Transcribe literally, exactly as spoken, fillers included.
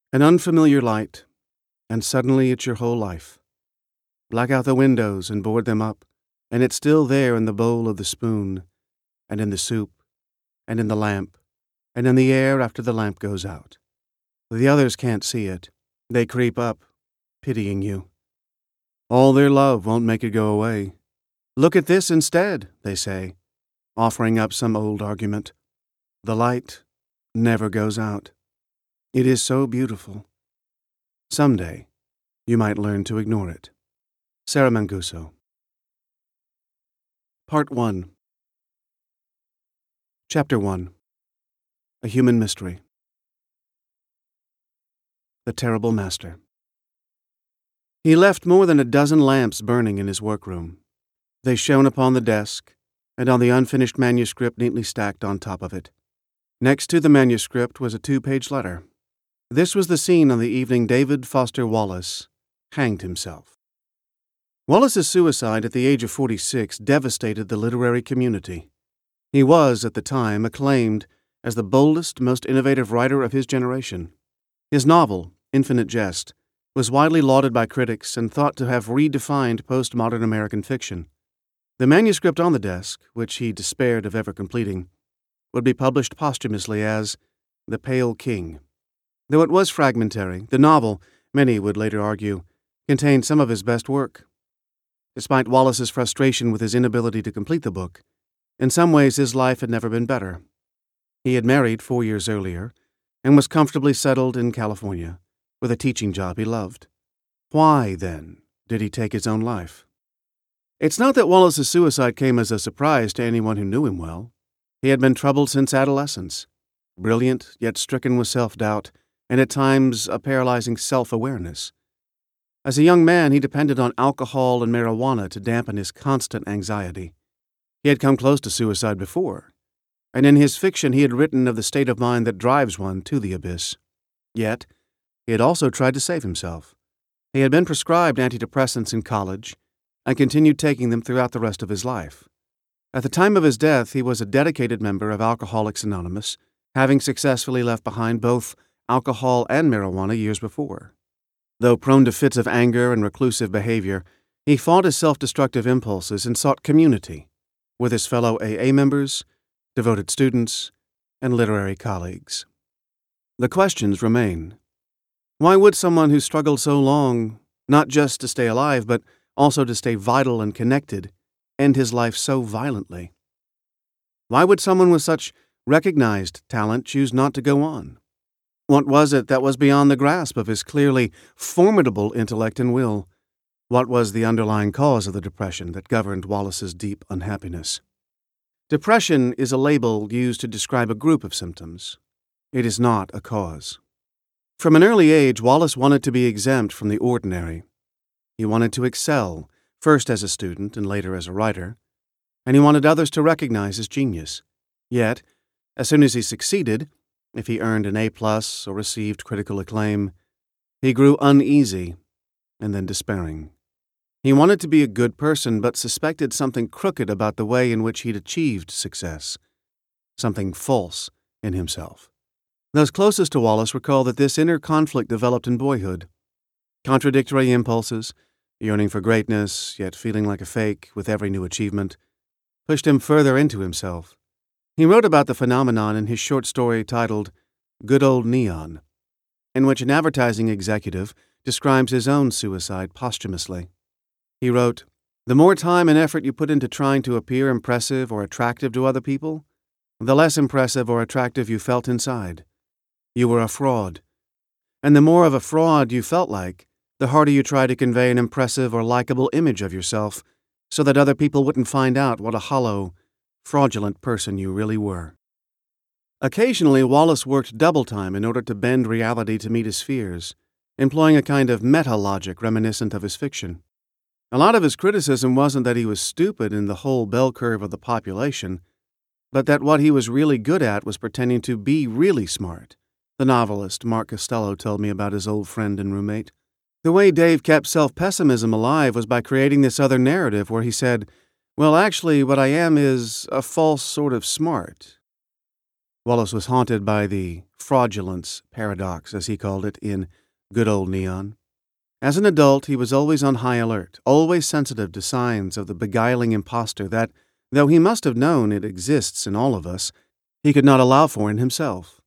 An unfamiliar light, and suddenly it's your whole life. Black out the windows and board them up, and it's still there in the bowl of the spoon, and in the soup, and in the lamp, and in the air after the lamp goes out. The others can't see it. They creep up, pitying you. All their love won't make it go away. Look at this instead, they say, offering up some old argument. The light never goes out. It is so beautiful. Someday, you might learn to ignore it. Sarah Mancuso. Part one. Chapter one. A Human Mystery. The Terrible Master. He left more than a dozen lamps burning in his workroom. They shone upon the desk, and on the unfinished manuscript neatly stacked on top of it. Next to the manuscript was a two-page letter. This was the scene on the evening David Foster Wallace hanged himself. Wallace's suicide at the age of forty-six devastated the literary community. He was, at the time, acclaimed as the boldest, most innovative writer of his generation. His novel, Infinite Jest, was widely lauded by critics and thought to have redefined postmodern American fiction. The manuscript on the desk, which he despaired of ever completing, would be published posthumously as The Pale King. Though it was fragmentary, the novel, many would later argue, contained some of his best work. Despite Wallace's frustration with his inability to complete the book, in some ways his life had never been better. He had married four years earlier and was comfortably settled in California, with a teaching job he loved. Why, then, did he take his own life? It's not that Wallace's suicide came as a surprise to anyone who knew him well. He had been troubled since adolescence, brilliant yet stricken with self-doubt, and at times a paralyzing self-awareness. As a young man, he depended on alcohol and marijuana to dampen his constant anxiety. He had come close to suicide before, and in his fiction he had written of the state of mind that drives one to the abyss. Yet, he had also tried to save himself. He had been prescribed antidepressants in college and continued taking them throughout the rest of his life. At the time of his death, he was a dedicated member of Alcoholics Anonymous, having successfully left behind both alcohol and marijuana years before. Though prone to fits of anger and reclusive behavior, he fought his self-destructive impulses and sought community with his fellow A A members, devoted students, and literary colleagues. The questions remain. Why would someone who struggled so long, not just to stay alive, but also to stay vital and connected, end his life so violently? Why would someone with such recognized talent choose not to go on? What was it that was beyond the grasp of his clearly formidable intellect and will? What was the underlying cause of the depression that governed Wallace's deep unhappiness? Depression is a label used to describe a group of symptoms. It is not a cause. From an early age, Wallace wanted to be exempt from the ordinary. He wanted to excel, first as a student and later as a writer, and he wanted others to recognize his genius. Yet, as soon as he succeeded, if he earned an A plus or received critical acclaim, he grew uneasy and then despairing. He wanted to be a good person, but suspected something crooked about the way in which he'd achieved success, something false in himself. Those closest to Wallace recall that this inner conflict developed in boyhood. Contradictory impulses, yearning for greatness, yet feeling like a fake with every new achievement, pushed him further into himself. He wrote about the phenomenon in his short story titled Good Old Neon, in which an advertising executive describes his own suicide posthumously. He wrote, "The more time and effort you put into trying to appear impressive or attractive to other people, the less impressive or attractive you felt inside. You were a fraud. And the more of a fraud you felt like, the harder you tried to convey an impressive or likable image of yourself so that other people wouldn't find out what a hollow, fraudulent person you really were." Occasionally, Wallace worked double time in order to bend reality to meet his fears, employing a kind of meta-logic reminiscent of his fiction. A lot of his criticism wasn't that he was stupid in the whole bell curve of the population, but that what he was really good at was pretending to be really smart. The novelist Mark Costello told me about his old friend and roommate. The way Dave kept self-pessimism alive was by creating this other narrative where he said, "Well, actually, what I am is a false sort of smart." Wallace was haunted by the fraudulence paradox, as he called it, in good old Neon. As an adult, he was always on high alert, always sensitive to signs of the beguiling impostor that, though he must have known it exists in all of us, he could not allow for in himself.